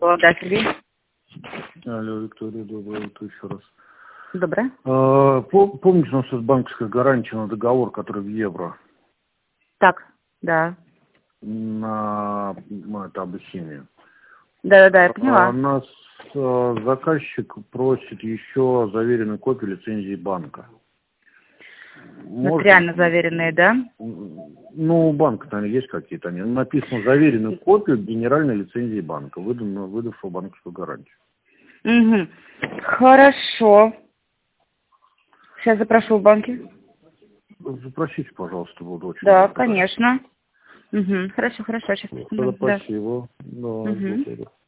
Да, Сергей. Алло, Виктория, доброе утро еще раз. Доброе. Помните, у нас есть банковская гарантия на договор, который в евро? Так, да. На это обучение. Да, я поняла. Нас заказчик просит еще заверенную копию лицензии банка. Нотариально заверенные, да? Ну, у банка, наверное, есть какие-то. Написано заверенную копию генеральной лицензии банка, выдавшего банковскую гарантию. Угу. Хорошо. Сейчас запрошу в банке. Запросите, пожалуйста, буду очень Да, благодарен. конечно. Угу. Хорошо, сейчас. Спасибо. Да, Угу. благодарю.